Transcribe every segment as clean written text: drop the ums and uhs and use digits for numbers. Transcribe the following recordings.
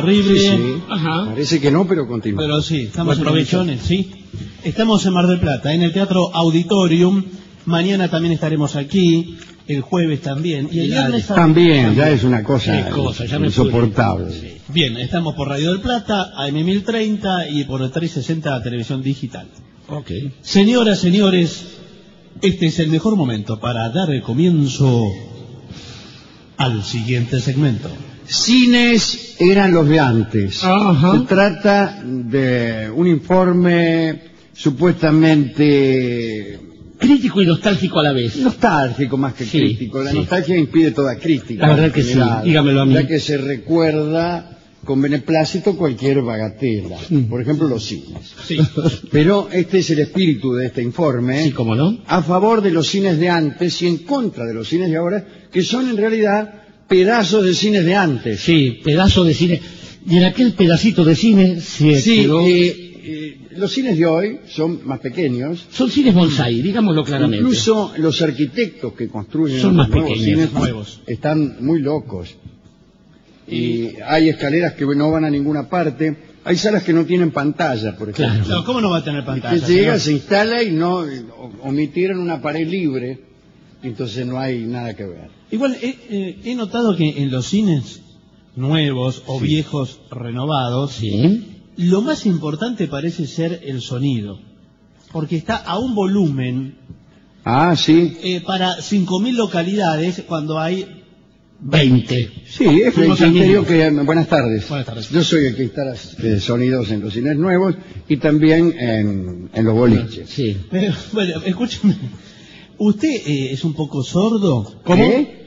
terrible. Sí. Ajá. Parece que no, pero continúa. Pero sí, estamos en provecho. Misiones, sí. Estamos en Mar del Plata, en el Teatro Auditorium. Mañana también estaremos aquí, el jueves también. Y el viernes También, ya es una cosa, Qué cosa, ya me insoportable. fui. Bien, estamos por Radio del Plata, AM1030 y por el 360 Televisión Digital. Ok. Señoras, señores, este es el mejor momento para dar el comienzo al siguiente segmento. Cines eran los de antes. Ajá. Se trata de un informe supuestamente Crítico y nostálgico a la vez. nostálgico más que Sí, crítico. La sí. nostalgia impide toda crítica. La verdad que sí, dígamelo a mí. Ya que se recuerda con beneplácito cualquier bagatela. Por ejemplo, los cines. Sí. Pero este es el espíritu de este informe. Sí, cómo no. A favor de los cines de antes y en contra de los cines de ahora, que son en realidad pedazos de cines de antes. Sí, pedazo de cine. Y en aquel pedacito de cine se Sí, quedó... los cines de hoy son más pequeños. Son cines bonsai, digámoslo claramente. Incluso los arquitectos que construyen Son los más nuevos pequeños, cines nuevos. están muy locos. Y hay escaleras que no van a ninguna parte. Hay salas que no tienen pantalla, por ejemplo. Claro. No, ¿cómo no va a tener pantalla? Usted llega, señor? se instala y no omitieron una pared libre, entonces no hay nada que ver. Igual he notado que en los cines nuevos o viejos renovados, Sí. lo más importante parece ser el sonido, porque está a un volumen Ah, sí. para 5.000 localidades cuando hay... 20. Sí, es el Fuimos al criterio mismo. que... Buenas tardes. Buenas tardes. Yo soy el que instala sonidos en los cines nuevos y también en los boliches. Sí. Pero, bueno, escúcheme, ¿usted es un poco sordo? ¿Qué?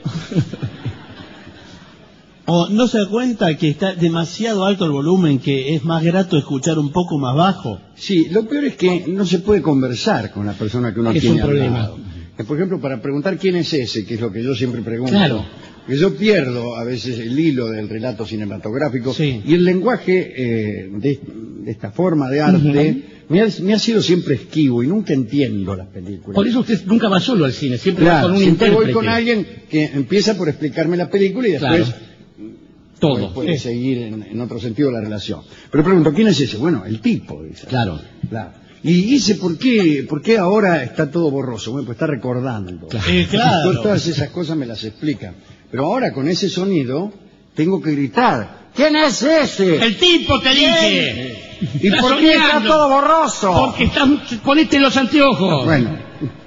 ¿O no se da cuenta que está demasiado alto el volumen, que es más grato escuchar un poco más bajo? Sí, lo peor es que no se puede conversar con la persona que uno Es tiene un problema. al lado. Por ejemplo, para preguntar quién es ese, que es lo que yo siempre pregunto. Claro. Que yo pierdo a veces el hilo del relato cinematográfico Sí. y el lenguaje de esta forma de arte me ha sido siempre esquivo y nunca entiendo las películas. Por eso usted nunca va solo al cine, siempre va Claro, con un siempre intérprete. voy con alguien que empieza por explicarme la película y después Claro. Todo. puede seguir en otro sentido la relación. Pero pregunto, ¿quién es ese? Bueno, el tipo. Dice. Claro. Claro. Y dice, ¿por qué ahora está todo borroso? Bueno, pues está recordando. Claro. Todas esas cosas me las explican. Pero ahora con ese sonido tengo que gritar, ¿quién es ese? El tipo te dije. ¿Y Está por qué está soñando. todo borroso? Porque ponete los anteojos. Bueno,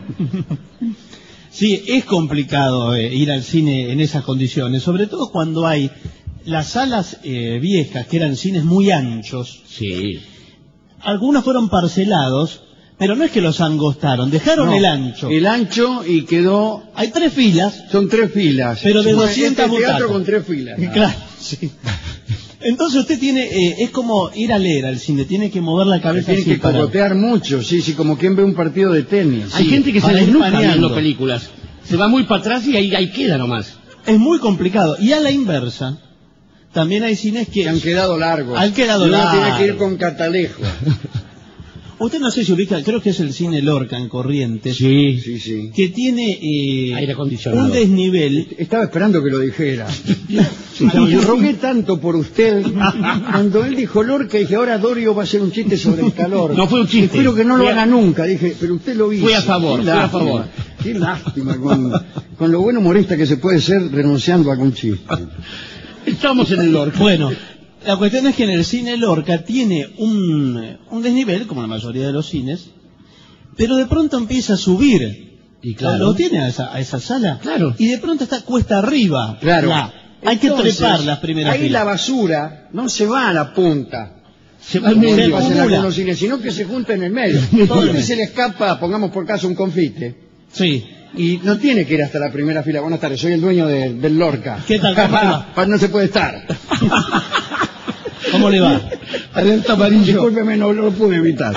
Sí, es complicado ir al cine en esas condiciones, sobre todo cuando hay las salas viejas, que eran cines muy anchos. Sí. Algunos fueron parcelados, pero no es que los angostaron, dejaron no, el ancho. El ancho y quedó... Hay 3 filas, Son 3 filas. pero de Bueno, 200 este teatro butacas. con 3 filas. ¿no? Claro, sí. Entonces usted tiene, es como ir a leer al cine, tiene que mover la cabeza Tiene así que para... cogotear mucho, sí, como quien ve un partido de tenis. Hay Sí, gente que se para ir desnuca paneando. viendo películas. Se va muy para atrás y ahí queda nomás. Es muy complicado. Y a la inversa, también hay cines que... Que han quedado largos. Han quedado Y uno largos. tiene que ir con catalejo. Usted no sé si ubica, creo que es el cine Lorca en Corrientes, Sí. Sí, sí. que tiene Aire acondicionado. un desnivel. Estaba esperando que lo dijera. Yo rogué tanto por usted. Cuando él dijo Lorca, dije, ahora Dorio va a hacer un chiste sobre el calor. No fue un chiste. Espero que no lo Fue haga nunca. Dije, pero usted lo hizo. Fue a favor, Qué fue a lástima, favor. Qué lástima con lo buen humorista que se puede ser renunciando a algún chiste. Estamos en el Lorca. Bueno, la cuestión es que en el cine Lorca tiene un desnivel, como la mayoría de los cines, pero de pronto empieza a subir. Y claro. Lo tiene a esa sala. Claro. Y de pronto está cuesta arriba. Claro. Hay que Entonces, trepar las primeras ahí filas. la basura no se va a la punta. Se va al Como medio. pasa en acumula. algunos cines, sino que se junta en el medio. Todo el que se le escapa, pongamos por caso un confite, Sí. y no tiene que ir hasta la primera fila. Buenas tardes, soy el dueño del Lorca. ¿Qué tal? ¿Cómo le va? No se puede estar. ¿Cómo le va? Alerta amarillo. Discúlpeme, no lo pude evitar.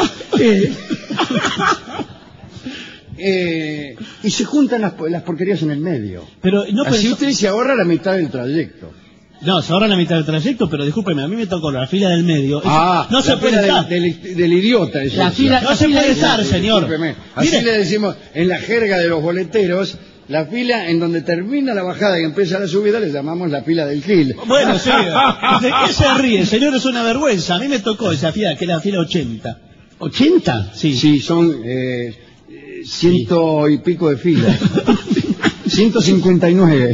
Y se juntan las porquerías en el medio. Pero no Así pensó- usted se ahorra la mitad del trayecto. No, se ahorra la mitad del trayecto, pero discúlpeme, a mí me tocó la fila del medio. No se la puede fila estar. del idiota. Es La esa. fila- No se puede estar, señor. Discúlpeme. Así Mire. le decimos en la jerga de los boleteros, La fila en donde termina la bajada y empieza la subida le llamamos la fila del Gil. Bueno, sí. ¿De qué se ríe, señor? Es una vergüenza. A mí me tocó esa fila, que era la fila 80. ¿80? Sí. Sí, son ciento y pico de filas. 159.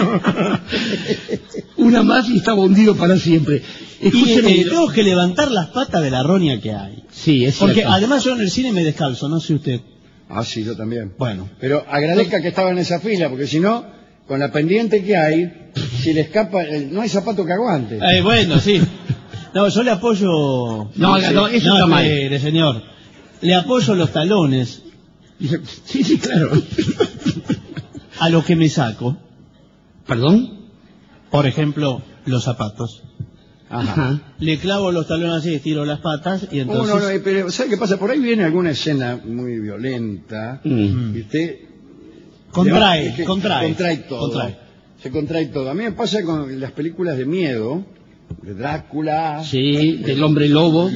Una más y estaba hundido para siempre. Escúcheme. Y tengo que levantar las patas de la roña que hay. Sí, es Porque cierto. además yo en el cine me descalzo, no sé usted. Ah, sí, yo también. Bueno. Pero agradezca que estaba en esa fila, porque si no, con la pendiente que hay, si le escapa, no hay zapato que aguante. Bueno, sí. No, yo le apoyo... No, eso está mal. Espere, señor. Le apoyo los talones Sí, sí, claro. a lo que me saco. ¿Perdón? Por ejemplo, los zapatos. Ajá. Le clavo los talones así, estiro las patas y entonces... No, pero ¿sabe qué pasa? Por ahí viene alguna escena muy violenta y usted... Contrae Contrae todo. Contrae. Se contrae todo. A mí me pasa con las películas de miedo, de Drácula... Sí, del hombre lobo.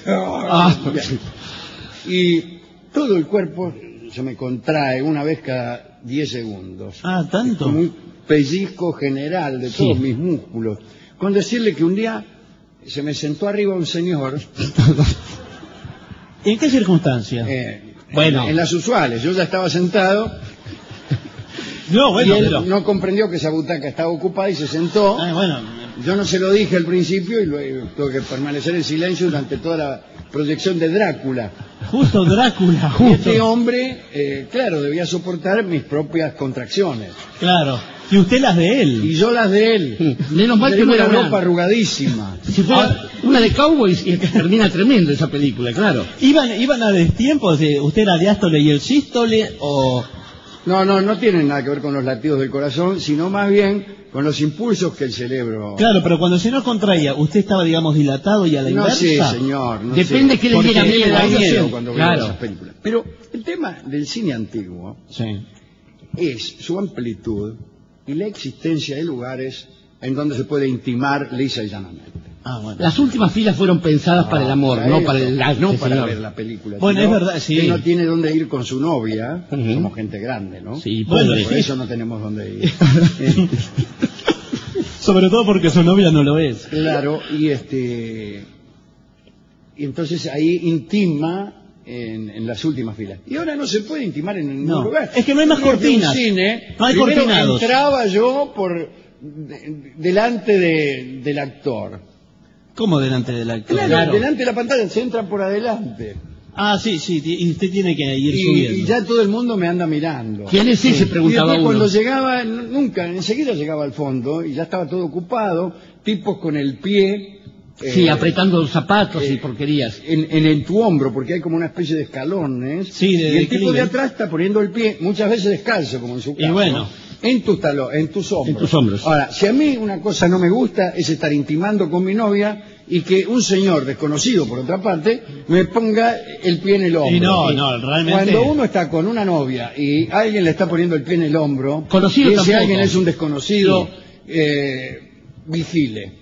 Y todo el cuerpo se me contrae una vez cada 10 segundos. Ah, ¿tanto? Como un pellizco general de todos mis músculos. Con decirle que un día se me sentó arriba un señor... ¿En qué circunstancias? Bueno. En las usuales. Yo ya estaba sentado No, bueno, y él pero... no comprendió que esa butaca estaba ocupada y se sentó. bueno, Yo no se lo dije al principio y luego tuve que permanecer en silencio durante toda la proyección de Drácula. justo Drácula, Y justo. este hombre, claro, debía soportar mis propias contracciones. Claro. Y usted las de él. Y yo las de él. Menos mal que Tenemos no la era ropa una. arrugadísima. Si fuera una de Cowboys, y termina tremendo esa película, claro. ¿Iban a destiempos? ¿Usted era diástole y el sístole o...? No tienen nada que ver con los latidos del corazón, sino más bien con los impulsos que el cerebro... Claro, pero cuando el señor contraía, ¿usted estaba, digamos, dilatado y a la No sé, inversa? señor. No Depende sé. que le Porque diga me miedo, da yo miedo sé. cuando Claro. veo esas películas. Pero el tema del cine antiguo Sí. es su amplitud y la existencia de lugares en donde se puede intimar lisa y llanamente. Ah, bueno. Las últimas filas fueron pensadas para el amor, no eso, para el arte, no para señor. ver la película. Bueno, sino es verdad, sí. que no tiene dónde ir con su novia. Ujú. Somos gente grande, ¿no? Sí, Bueno, pobre. Por eso no tenemos dónde ir. Sobre todo porque su novia no lo es. Claro, y entonces ahí intima en las últimas filas. Y ahora no se puede intimar en ningún No, lugar. es que no hay más Yo fui a un cortinas. cine, No hay primero cortinados. entraba yo delante del actor. ¿Cómo delante del actor? Claro, delante de la pantalla, se entra por adelante. Ah, sí, y usted tiene que ir Y subiendo. ya todo el mundo me anda mirando. ¿Quién es ese? Y Preguntaba después uno. cuando llegaba, nunca, enseguida llegaba al fondo y ya estaba todo ocupado, tipos con el pie... Sí, apretando zapatos y porquerías. en tu hombro, porque hay como una especie de escalones. Sí, y el tipo declive. de atrás está poniendo el pie, muchas veces descalzo, como en su caso. Y bueno. En tus hombros. En tus hombros. Ahora, si a mí una cosa no me gusta es estar intimando con mi novia y que un señor desconocido, por otra parte, me ponga el pie en el hombro. Y no, realmente... Cuando uno está con una novia y alguien le está poniendo el pie en el hombro, Conocido y ese tampoco. alguien es un desconocido, vigile.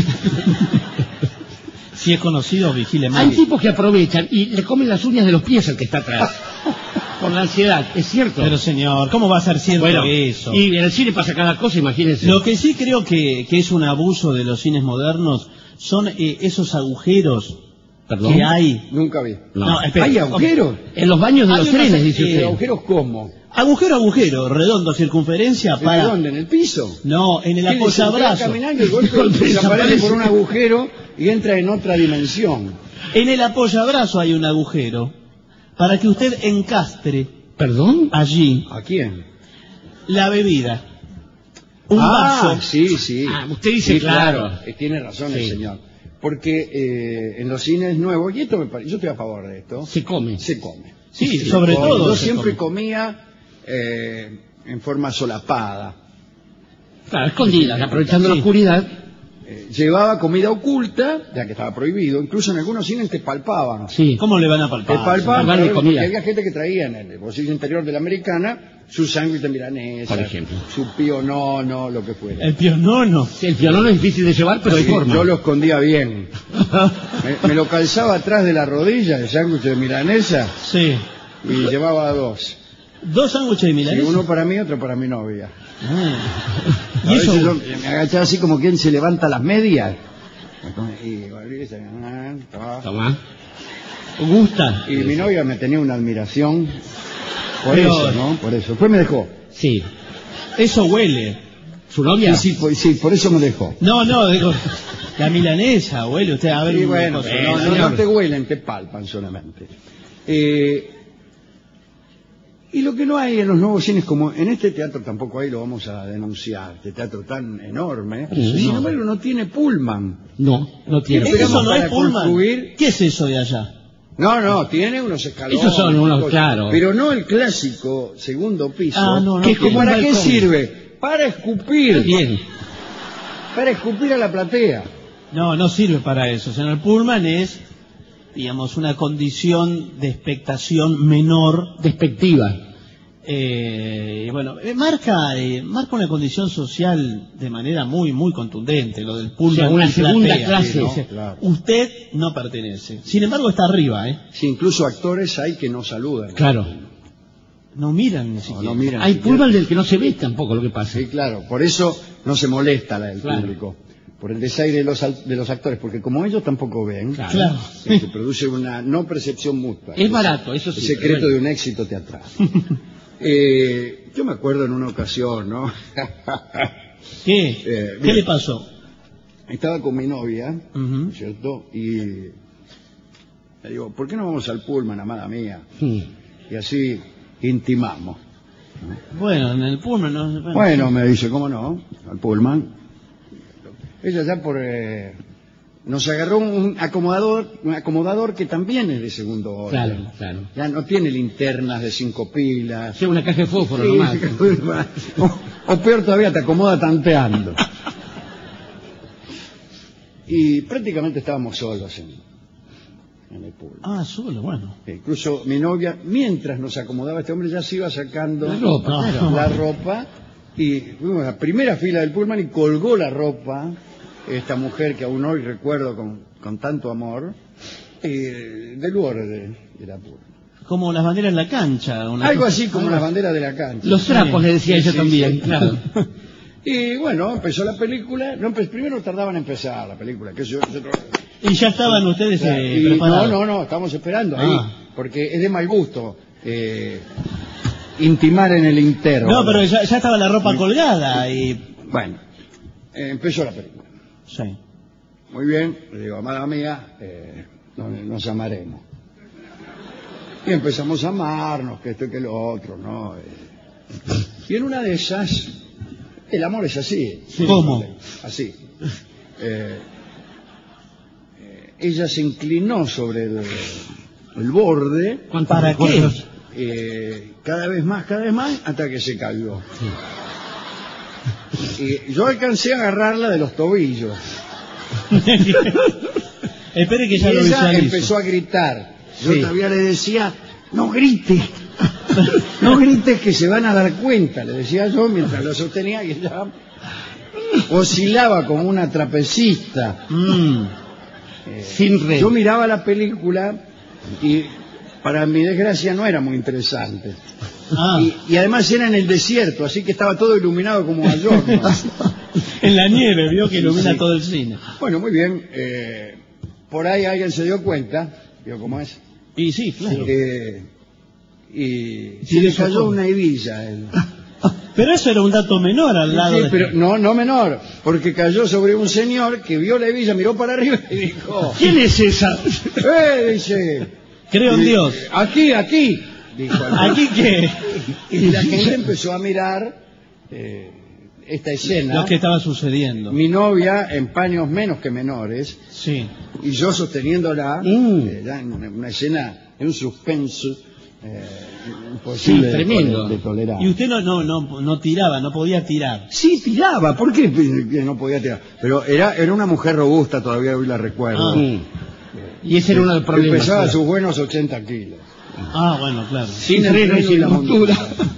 Si es conocido, vigile más. Hay tipos que aprovechan y le comen las uñas de los pies al que está atrás. Por la ansiedad, es cierto. Pero señor, ¿cómo va a ser cierto Bueno, eso? y en el cine pasa cada cosa, imagínense. Lo que sí creo que es un abuso de los cines modernos son esos agujeros ¿Perdón? que hay. Nunca vi. No, espera. ¿Hay agujeros? En los baños de Hay los unos, trenes, dice usted. ¿Agujeros cómo? Agujero, redondo, circunferencia ¿De para... dónde? ¿En el piso? No, en el ¿Qué dice? apoyabrazo. Está caminando y de golpe Golpe desaparece desaparece. por un agujero y entra en otra dimensión. En el apoyabrazo hay un agujero para que usted encastre ¿Perdón? allí ¿A quién? la bebida. Un vaso. Sí. Ah, usted dice Sí, claro. Tiene razón el Sí. señor. Porque en los cines nuevos, y esto me parece, yo estoy a favor de esto, Se come. se come. Sí, Se sobre come. todo Yo se siempre come. comía en forma solapada. Claro, escondidas, aprovechando la Sí. oscuridad. Llevaba comida oculta, ya que estaba prohibido. Incluso en algunos cines te palpaban. Sí. ¿Cómo le van a Te palpar? palpaban palpar de porque comida. había gente que traía en el bolsillo interior de la americana su sándwich de milanesa, Por ejemplo. su pionono, lo que fuera. El pionono. Sí, el violón es difícil de llevar, pero hay Sí, forma. yo lo escondía bien. Me lo calzaba atrás de la rodilla, el sándwich de milanesa, Sí. y llevaba dos. ¿2 sándwiches de Sí, milanesa? uno para mí, otro para mi novia. Ah. A ¿Y eso? veces yo me agachaba así como quien se levanta las medias. Tomá. ¿Gusta? Y mi novia me tenía una admiración por Pero- eso, ¿no? Por eso. Después me dejó. Sí. Eso huele. ¿Su novia? Sí, por eso me dejó. No, digo, la milanesa huele usted a ver Y una bueno, cosa. pero no señor. te huelen, te palpan solamente. Y lo que no hay en los nuevos cines, como en este teatro tampoco hay, lo vamos a denunciar, este teatro tan enorme, Sí. sin embargo no tiene pullman. No tiene. Esperamos ¿Eso no para es Pullman? construir- ¿Qué es eso de allá? No, tiene unos escalones. Esos son unos, cosas, claro. pero no el clásico segundo piso. Ah, no, que tiene. ¿para Un qué balcón. sirve? Para escupir. Bien. Para escupir a la platea. No sirve para eso. Señor, el Pullman es, digamos, una condición de expectación menor. Despectiva. Bueno, marca una condición social de manera muy, muy contundente, lo del Pullman. O sea, una y segunda platea, clase. ¿no? Sí, claro. Usted no pertenece. Sin embargo, está arriba, ¿eh? Sí, incluso actores hay que no saludan. Claro. No miran ni siquiera. No miran. Hay siquiera. pullman del que no se ve tampoco lo que pasa. Sí, claro. Por eso no se molesta la del Claro. público. Por el desaire de los actores. Porque como ellos tampoco ven, Claro. se produce una no percepción mutua. Es barato, eso sí. El secreto pero de un éxito teatral. Yo me acuerdo en una ocasión, ¿no? ¿Qué? ¿Qué bien. le pasó? Estaba con mi novia, Ujú. ¿cierto? Y le digo, ¿por qué no vamos al Pullman, amada mía? bueno. Y así intimamos. Bueno, en el Pullman no. Bueno, me dice, ¿cómo no? Al Pullman. Ella ya nos agarró un acomodador que también es de segundo orden. Claro. Ya no tiene linternas de 5 pilas. Sea una caja de fósforo Sí, nomás. o peor todavía, te acomoda tanteando. Y prácticamente estábamos solos en el Pullman. Ah, solo, bueno. Incluso mi novia, mientras nos acomodaba este hombre, ya se iba sacando La ropa, No. claro. la ropa, y fuimos a la primera fila del Pullman y colgó la ropa esta mujer que aún hoy recuerdo con tanto amor, del borde de la Pullman. Como las banderas en la cancha. Algo así como la bandera de la cancha. Los trapos, le decía Sí, ella sí, también, sí. claro. Y bueno, empezó la película. Primero tardaban en empezar la película. Que Y ya estaban ustedes y preparados. no, estamos esperando ahí. Ah. Porque es de mal gusto intimar en el interno. No, pero ya estaba la ropa colgada y... Bueno, empezó la película. Sí. Muy bien, le digo, amada mía, nos amaremos. Y empezamos a amarnos, que esto y que lo otro, ¿no? Y en una de esas, el amor es así. Sí. ¿Cómo? Así. Ella se inclinó sobre el borde, ¿Para qué? recuerdos? cada vez más, hasta que se cayó. Y yo alcancé a agarrarla de los tobillos. Espere que Y ya lo ella visualizo. empezó a gritar. Yo Sí. todavía le decía, no grites, no grites que se van a dar cuenta, le decía yo mientras lo sostenía y ella oscilaba como una trapecista. Sin red. Yo miraba la película y para mi desgracia no era muy interesante. Ah, Y además era en el desierto, así que estaba todo iluminado como mayor. en la nieve, vio que ilumina Sí. todo el cine. Bueno, muy bien. Por ahí alguien se dio cuenta, ¿vio cómo es? Y sí, claro. Y Sí, se le eso cayó fue. una hebilla a él. Pero eso era un dato menor al lado Sí, de... pero no menor, porque cayó sobre un señor que vio la hebilla, miró para arriba y dijo, ¿Quién es esa? dice, Creo en Dios. aquí, dijo. ¿Aquí qué? Y la gente empezó a mirar esta escena. Lo que estaba sucediendo. Mi novia en paños menos que menores Sí. y yo sosteniéndola, ya en una escena, en un suspenso imposible Sí, tremendo. de tolerar. Y usted no tiraba, no podía tirar. Sí, tiraba. ¿Por qué que no podía tirar? Pero era una mujer robusta, todavía hoy la recuerdo. Sí. Y ese era uno de los problemas. Pesaba claro. sus buenos 80 kilos. Ah, bueno, claro. Sin el freno y freno sin la montura. montura.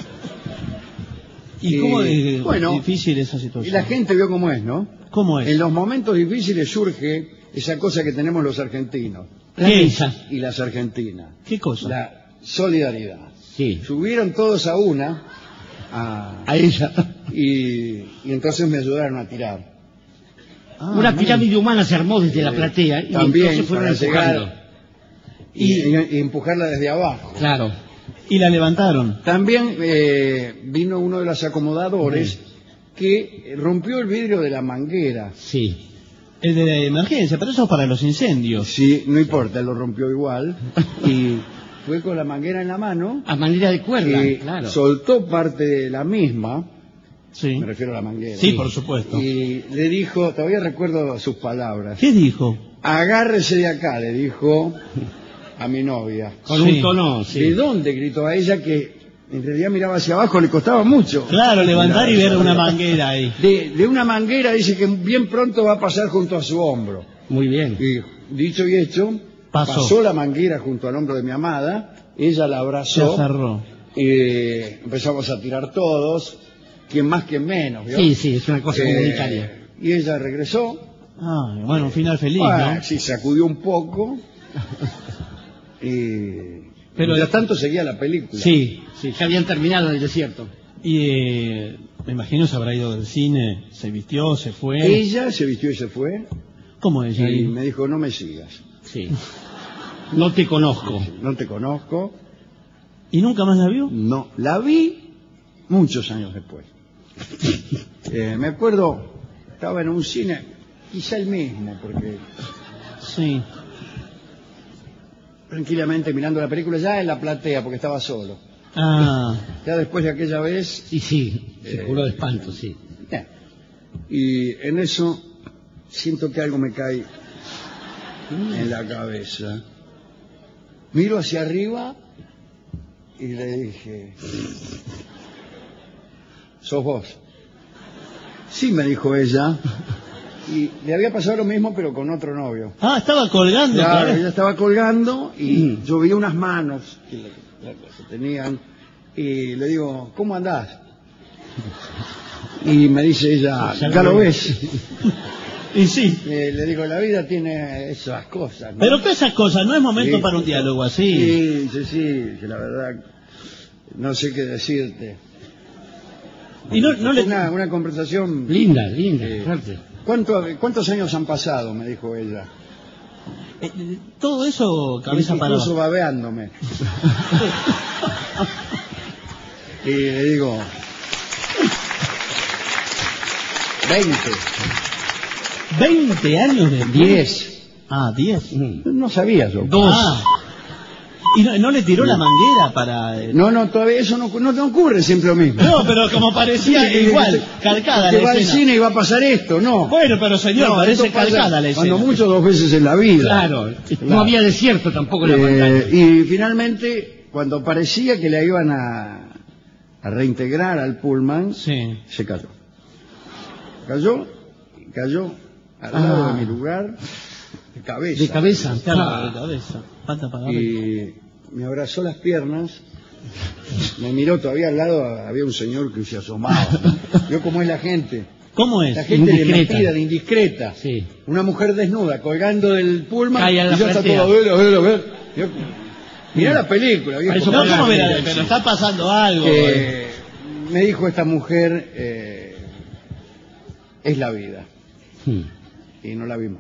¿Y cómo de bueno, difícil esa Y situación? la gente vio cómo es, ¿no? ¿Cómo es? En los momentos difíciles surge esa cosa que tenemos los argentinos La ¿Qué? mesa. y las argentinas. ¿Qué cosa? La solidaridad. Sí. Subieron todos a una, A ella. y entonces me ayudaron a tirar. Una pirámide humana se armó desde la platea y También entonces fueron para empujando. llegar y empujarla desde abajo. Claro. Y la levantaron. También vino uno de los acomodadores que rompió el vidrio de la manguera. Sí. El de emergencia, pero eso es para los incendios. Sí, no importa, lo rompió igual. Y fue con la manguera en la mano. A manera de cuerda, Y claro. soltó parte de la misma, Sí. me refiero a la manguera. Sí, por supuesto. Y le dijo, todavía recuerdo sus palabras, ¿Qué dijo? agárrese de acá, le dijo a mi novia. Con Sí. un tono, sí. ¿De dónde? Gritó a ella, que en realidad miraba hacia abajo, le costaba mucho. Claro, levantar y ver Miraba una hacia manguera ahí. abajo. De una manguera dice que bien pronto va a pasar junto a su hombro. Muy bien. Y dicho y hecho, Pasó. la manguera junto al hombro de mi amada, ella la Se abrazó aferró. y empezamos a tirar todos, quien más, quien menos. ¿vio? Sí, sí, es una cosa comunitaria. Y ella regresó, Ah, bueno, un final feliz, ¿no? sí, sacudió un poco y Pero- mientras tanto seguía la película. Sí, sí, ya habían terminado en el desierto. Y me imagino se habrá ido del cine, se vistió, se fue. Ella se vistió y se fue ¿Cómo ella? y me dijo, no me sigas, Sí. No te conozco. no te conozco. ¿Y nunca más la vio? No, la vi muchos años después. Me acuerdo, estaba en un cine, quizá el mismo, porque Sí. tranquilamente mirando la película ya en la platea, porque estaba solo. Ah, Ya después de aquella vez, Sí, sí, se curó de espanto, sí. y en eso siento que algo me cae en la cabeza. Miro hacia arriba y le dije, ¿sos vos? Sí, me dijo ella. Y le había pasado lo mismo, pero con otro novio. estaba colgando. Claro, claro. ella estaba colgando y yo vi unas manos que la tenían y le digo, ¿cómo andás? Y me dice ella, ya lo ves. Y sí. Le digo, la vida tiene esas cosas, ¿no? Pero todas esas cosas, no es momento Sí. para un diálogo así. Sí, que la verdad no sé qué decirte. Y no le... Una conversación... Linda, linda, Sí. fuerte. ¿Cuántos años han pasado? Me dijo ella. todo eso cabeza para Incluso abajo. babeándome. Y le digo... 20. 20 años de... 10. Ah, 10. No sabía yo. Ah. ¿Y no le tiró la manguera para...? No, todavía eso no ocurre siempre lo mismo. No, pero como parecía igual, calcada que la va al escena. cine y va a pasar esto, no. Bueno, pero señor, No, parece esto pasa calcada la escena. cuando mucho 2 veces en la vida. Claro, no había desierto tampoco en la pantalla. Y finalmente, cuando parecía que la iban a reintegrar al Pullman, Sí. se cayó. Cayó al lado de mi lugar, de cabeza. De cabeza. Claro, de cabeza. Falta pagar. Y me abrazó las piernas, me miró todavía al lado, había un señor que se asomaba. Vio cómo es la gente. ¿Cómo es? La gente de Indiscreta. metida, de indiscreta. Sí. Una mujer desnuda colgando del Pullman Cae a la y ya está platea. todo a ver. Mirá la película, viejo. Eso No, fue ¿cómo la- verá? Pero está pasando algo. Me dijo esta mujer, es la vida. Y no la vi más.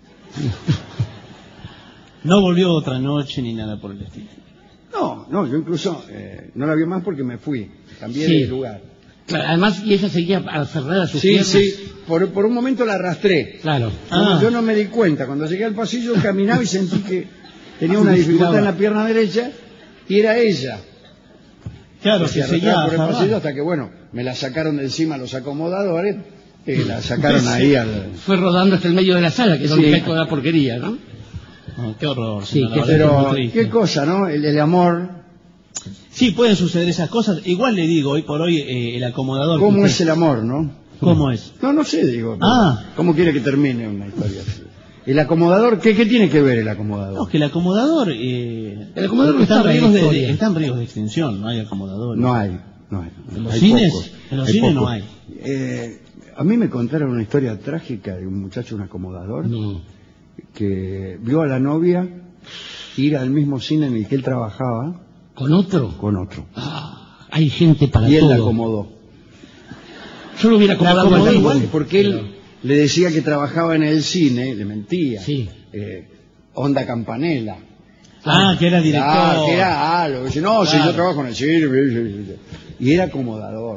No volvió otra noche ni nada por el estilo. No, yo incluso no la vi más porque me fui, cambié Sí. de lugar. Claro, además, y ella seguía aferrada a sus Sí, piernas. sí, por un momento la arrastré. Claro. Ah. Yo no me di cuenta, cuando llegué al pasillo caminaba y sentí que tenía una dificultad en la pierna derecha y era ella. Claro, Se que seguía arrastraba por el aferrada. pasillo hasta que, bueno, me la sacaron de encima los acomodadores y la sacaron ahí al... Fue rodando hasta el medio de la sala, que es donde Sí. cae toda la porquería, ¿no? No, qué horror. Sí, señor, qué la verdad que es Pero, muy triste. qué cosa, ¿no? El amor, Sí, pueden suceder esas cosas. Igual le digo, hoy por hoy, el acomodador... que ¿cómo usted- es el amor, no? ¿Cómo es? No sé, digo. Ah. ¿Cómo quiere que termine una historia así? ¿El acomodador? ¿Qué tiene que ver el acomodador? No, que el acomodador... El acomodador no está, estaba en en la riesgos de, historia. está en riesgos de extinción, no hay acomodador. No hay. ¿En los Hay cines? pocos, En los hay cines no pocos. hay. A mí me contaron una historia trágica de un muchacho, un acomodador, No. que vio a la novia ir al mismo cine en el que él trabajaba ¿Con otro? Con otro. Hay gente para Y él todo. la acomodó. Yo lo hubiera acomodado acomodó al igual, tipo. Porque él le decía que trabajaba en el cine, le mentía. Sí. Onda Campanella. Que era director. Ah, que era algo. Dice, no, si Claro. yo trabajo en el cine. Y era acomodador.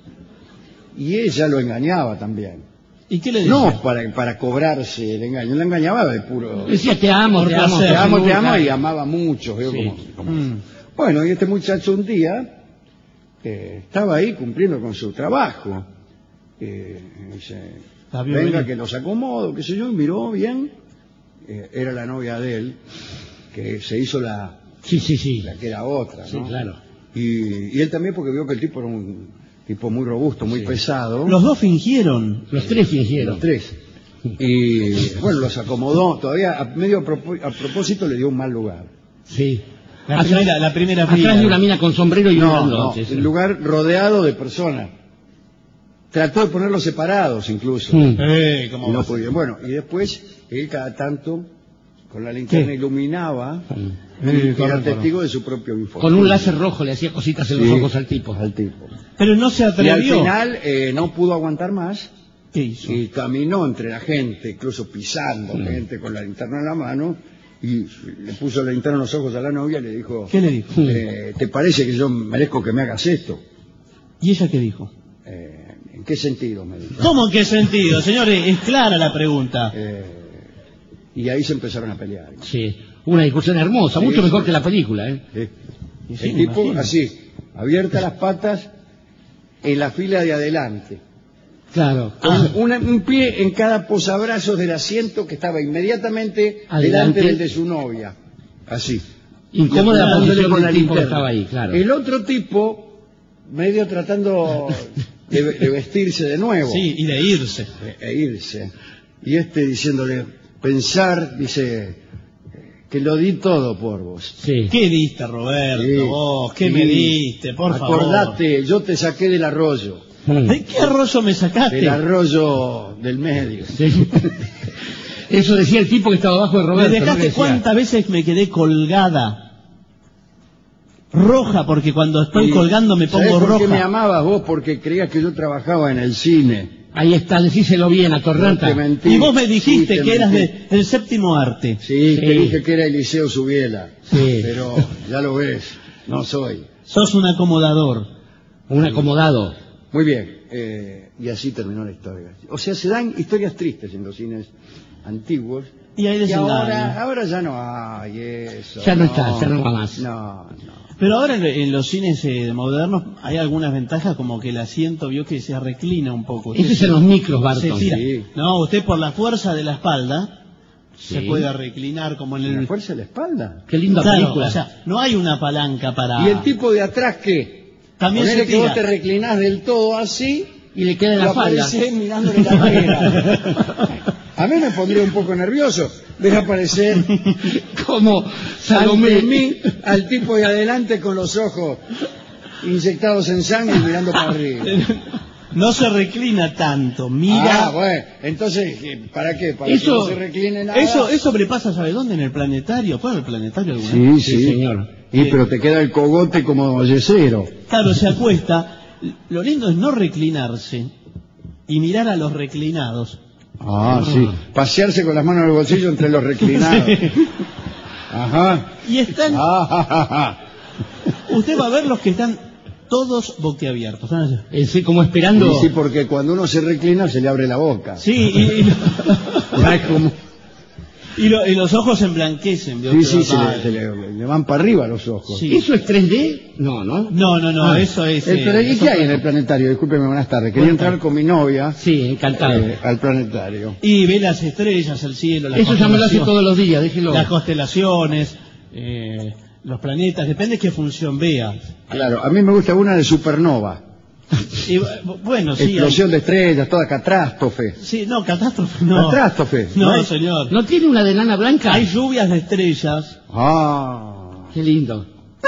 Y ella lo engañaba también. ¿Y qué le decía? No para cobrarse el engaño. La engañaba de puro... Decía, te amo, te amo, placer. Te amo, y amaba mucho. Veo Sí. como- Bueno, y este muchacho un día estaba ahí cumpliendo con su trabajo. Dice, La vio venga venir. que los acomodo, qué sé yo, y miró bien. Era la novia de él, que se hizo la Sí. que era otra, Sí, ¿no? claro. Y él también, porque vio que el tipo era un tipo muy robusto, muy pesado. Los dos fingieron. Los tres fingieron. Los tres. Y bueno, los acomodó. Todavía a propósito le dio un mal lugar. Sí. La primera Atrás fila. de una mina con sombrero y un No, grandote, sí. el lugar rodeado de personas. Trató de ponerlos separados incluso. Mm. ¿Cómo Y no va a ser? podía. Bueno, y después él cada tanto con la linterna ¿Qué? iluminaba Mm. y era correcto. testigo de su propio informe. Con un láser rojo le hacía cositas en los Sí, ojos al tipo. Al tipo. Pero no se Y al atrevió. final no pudo aguantar más ¿Qué hizo? y caminó entre la gente, incluso pisando gente con la linterna en la mano, y le puso la linterna en los ojos a la novia y le dijo, ¿Qué le dijo? ¿te parece que yo merezco que me hagas esto? ¿Y ella qué dijo? ¿En qué sentido? Me dijo. ¿Cómo en qué sentido, señores? Es clara la pregunta. Y ahí se empezaron a pelear. Sí. Una discusión hermosa, Sí, mucho sí. mejor que la película, ¿eh? ¿Sí? Y sí, El me tipo imagino. así, abiertas las patas en la fila de adelante. Claro. Con un pie en cada posabrazos del asiento que estaba inmediatamente Adelante. delante del de su novia. Así. Incómoda la Apuntándole posición con del la tipo que linterna. estaba ahí, claro. El otro tipo, medio tratando de vestirse de nuevo Sí, y de irse. e irse. Y diciéndole, pensar, dice, que lo di todo por vos. Sí. ¿Qué diste, Roberto? Sí, Vos, ¿qué sí. me diste? Por favor. Acordate, yo te saqué del arroyo. ¿De qué arroyo me sacaste? Del arroyo del medio. Sí. Eso decía el tipo que estaba abajo de ¿Me Roberto. ¿no? dejaste Decía, cuántas veces me quedé colgada? Roja, porque cuando estoy Y, colgando me ¿sabés pongo por qué me roja. amabas vos? Porque creías que yo trabajaba en el cine. Ahí está, decíselo bien, atorranta. Te mentí. Y vos me dijiste Sí, te que eras mentí. del séptimo arte. Sí, te Sí. dije que era Eliseo Subiela. Sí. Pero ya lo ves, no soy. Sos un acomodador. Un acomodado. Muy bien, y así terminó la historia. O sea, se dan historias tristes en los cines antiguos. Y ahí Y desengaña. ahora ya no hay eso. Ya no está, ya no va más. No. Pero ahora en los cines modernos hay algunas ventajas, como que el asiento vio que se reclina un poco. Eso es en los micros, se Barton. tira. Sí. No, usted por la fuerza de la espalda Sí. se puede reclinar como en ¿La el... fuerza de la espalda? Qué linda Claro, película. o sea, no hay una palanca para... ¿Y el tipo de atrás qué? También Ponele se que vos tira. te reclinás del todo así y le queda en y la falda. aparecés mirándole la manera. A mí me pondría un poco nervioso ver aparecer Como ante Salomé. mí al tipo de adelante con los ojos inyectados en sangre y mirando para arriba. No se reclina tanto, mira... Bueno, entonces, ¿para qué? Para Eso- que no se recline nada. Eso le pasa, ¿sabe dónde? En el planetario. ¿Fue al planetario alguna vez? Sí, señor. Y pero te queda el cogote como yesero. Claro, se acuesta. Lo lindo es no reclinarse y mirar a los reclinados. Sí. Pasearse con las manos en el bolsillo entre los reclinados. Ajá. Y están... Ah, Usted va a ver los que están todos boquiabiertos. ¿Saben? Sí, como esperando. Sí, porque cuando uno se reclina se le abre la boca. Sí, Ya es como... y los ojos se emblanquecen. ¿vio? Sí, Pero, se le van para arriba los ojos. Sí. ¿Eso es 3D? No, ¿no? No, eso es... Pero ¿y eso qué hay fue- en el planetario? Discúlpeme, buenas tardes. Quería entrar con mi novia Sí, encantado. al planetario. Y ve las estrellas, el cielo, las Eso ya me lo hace constelaciones, todos los días, déjelo. las constelaciones, los planetas, depende qué función vea. Claro, a mí me gusta una de supernova. Y, bueno, sí. Explosión de estrellas, toda catástrofe. Sí, no, catástrofe no. Catástrofe. No, hay? señor. ¿No tiene una de lana blanca? Hay lluvias de estrellas. Ah. Qué lindo.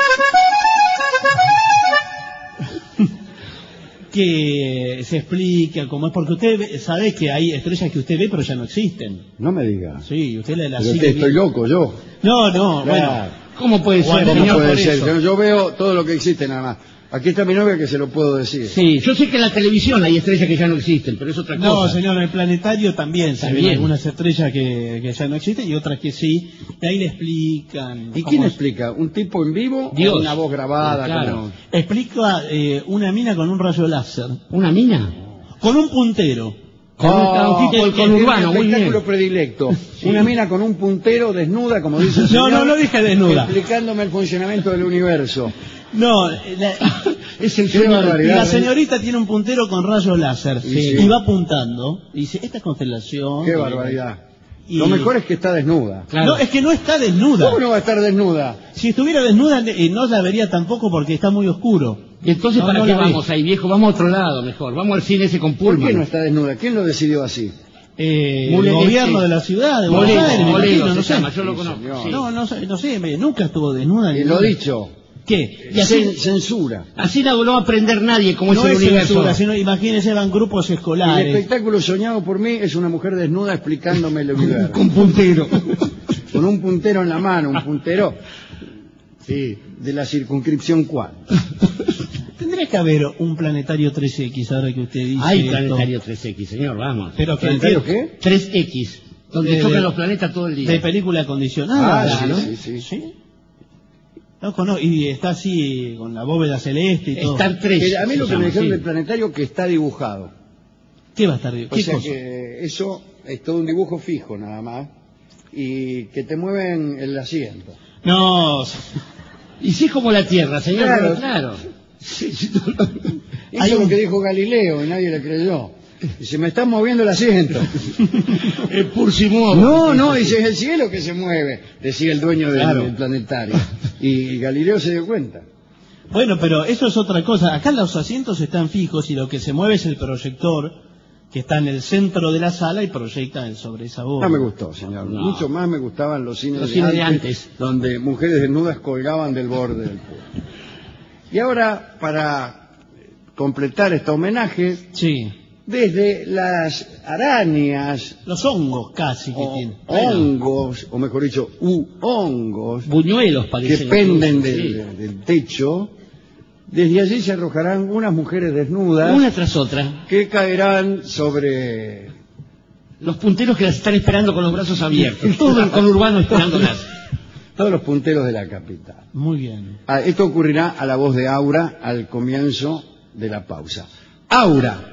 Que se explica cómo es, porque usted sabe que hay estrellas que usted ve pero ya no existen. No me diga. Sí, usted la Pero sigue estoy viendo. loco yo. No, Claro. bueno, ¿Cómo puede ser, ¿Cómo señor, puede por ser? eso? Yo veo todo lo que existe nada más. Aquí está mi novia que se lo puedo decir. Sí, yo sé que en la televisión hay estrellas que ya no existen, pero es otra cosa. No, señor, en el planetario también se ven También. algunas estrellas que ya no existen y otras que sí. Y ahí le explican. ¿Y cómo quién es. explica? ¿Un tipo en vivo Dios. o una voz grabada? Claro. como- Explica una mina con un rayo láser, ¿Una mina? con un puntero. Con un tipo del que conurbano, es mi muy espectáculo bien. predilecto. Una mina con un puntero desnuda, como dice el No, señor. no dije desnuda. Explicándome el funcionamiento del universo. No, Es el Qué sueño del barbaridad. la señorita tiene un puntero con rayo láser Sí. y va apuntando y dice, esta constelación. Qué barbaridad. Y- Lo mejor es que está desnuda. Claro. No, es que no está desnuda. ¿Cómo no va a estar desnuda? Si estuviera desnuda no la vería tampoco porque está muy oscuro. ¿Y entonces No, para no qué la ve. vamos ahí, viejo? Vamos a otro lado mejor. Vamos al cine ese con ¿Por Pullman. qué no está desnuda? ¿Quién lo decidió así? El Mulero, gobierno sí. de la ciudad de Buenos Molero, Aires, me Molero imagino, se no sé. llama, yo lo Sí, conozco. señor. Sí. No sé, nunca estuvo desnuda. Y lo dicho. ¿Qué? Y así, Censura. Así no va a aprender nadie cómo no es es el universo. censura, sino imagínense, van grupos El escolares. espectáculo soñado por mí es una mujer desnuda explicándome el universo. Con puntero. Con un puntero en la mano, un puntero de la circunscripción cuál. Tendría que haber un planetario 3X ahora que usted dice. Hay esto. planetario 3X, señor, vamos. Pero que ¿Planetario qué? 3X, donde De- chocan de- los planetas todo el día. de película acondicionada. Ah, sí, ¿no? sí. ¿Sí? No conozco, y está así con la bóveda celeste y todo. Star 3. A mí lo se que me llama, dijeron sí. del planetario que está dibujado. ¿Qué va a estar? O ¿Qué sea cosa? que eso es todo un dibujo fijo nada más. Y que te mueven el asiento. No, Y sí es como la Tierra, señor. Claro. pero claro. Sí, sí, Eso es lo que dijo Galileo y nadie le creyó. Dice, me están moviendo el asiento. Es Pursimov. No, dice, es el cielo que se mueve, decía el dueño del planetario. Y Galileo se dio cuenta. bueno, pero eso es otra cosa. Acá los asientos están fijos y lo que se mueve es el proyector que está en el centro de la sala y proyecta sobre esa bóveda. No me gustó, señor. No. Mucho más me gustaban los cines, Los cines de antes. donde mujeres desnudas colgaban del borde del puente. Y ahora, para completar este homenaje, Sí, desde las arañas, los hongos casi que o tienen. hongos, o mejor dicho, hongos, Buñuelos que parecen. penden Sí. del techo, desde allí se arrojarán unas mujeres desnudas Una tras otra. que caerán sobre... Los punteros que las están esperando con los brazos abiertos. Todo el conurbano esperándolas. todos los punteros de la capital. Muy bien. Esto ocurrirá a la voz de Aura al comienzo de la pausa. Aura.